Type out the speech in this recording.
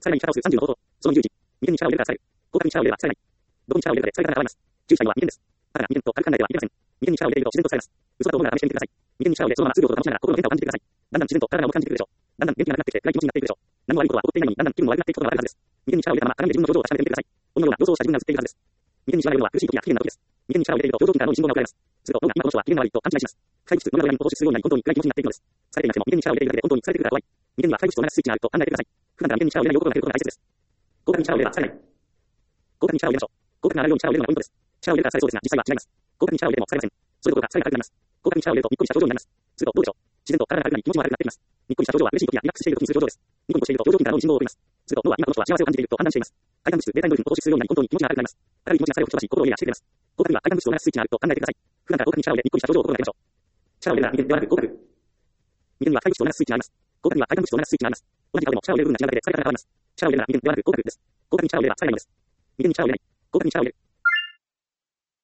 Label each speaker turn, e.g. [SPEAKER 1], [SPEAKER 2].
[SPEAKER 1] さらにシャワー数30の方法。その11。右にシャワーを入れたらされる。広角にシャワーを入れればされない。どこにシャワーを入れるかで使い方が変わります。注意したいのは右です。ただ、右と軽く考えてはいけません。右にシャワーを入れると自然と使えます。嘘だと思うなら試してみてください。右にシャワーを入れ、そのまま数秒と保ちながら心の変化を感じてください。だんだん自然と体が重く感じてくるでしょう。だんだん元気がなくなってきて暗い気持ちになっていくでしょう。何も悪いことは起こっていないのに、だんだん気分も悪くなっていくことがわかるはずです。右にシャワーを入れたまま鏡で自分の表情を確かめてみてください。このような予想をした自分が映っているはずです。右にシャワーを入れるのは苦しい時や危険な時です。右にシャワーを入れると表情筋から脳に信号が送られます。すると脳が今この人は機嫌が悪いと勘違いします。会議室、物語に放出するようになり本当に暗い気持ちになっていくのです。疲れていなくても右にシャワーを入れるだけで本当に疲れてくるから怖い。右には会議室と同じスイッチがあると考えてください。普段から右にシャワーを入れないことが大切です。広角にシャワーを入れれば疲れない。広角にシャワーを入れましょう。広角があるようにシャワーを入れるのがポイントです。シャワーを入れたら疲れそうですが、実際は違います。広角にシャワーを入れても疲れません。それどころか疲れが軽くなります。広角にシャワーを入れるとにっこりした表情になります。するとどうでしょう。自然と体が軽くなり気持ちも悪くなっています。にっこりした表情は嬉しい時やリラックスしている時にする表情です。ニコニコしていると表情筋から脳に信号を送ります。すると脳は今この人は幸せを感じていると判断しています。快感物質、ベータインドルフィンを放出するようになり本当に気持ちが悪くなります。軽い気持ちが疲れを吹き飛ばし心をリラしてくれます。広角には快感物質と同じスイッチがあると考えてください。普段から広角にシャワーを入れにっこりした表情を心がけましょう。シャワーを入れるなら右ではなく広角。右には快物質と同じスイッチがあります。広角には快感物質と同じスイッチがあります。同じ顔でもシャワーを入れる分が違うだけで疲れ方が変わります。シャワーを入れるなら右ではなく広角です。広角にシャワーを入れれば疲れないのです。右にシャワーを入れない。広角にシャワーを入れる。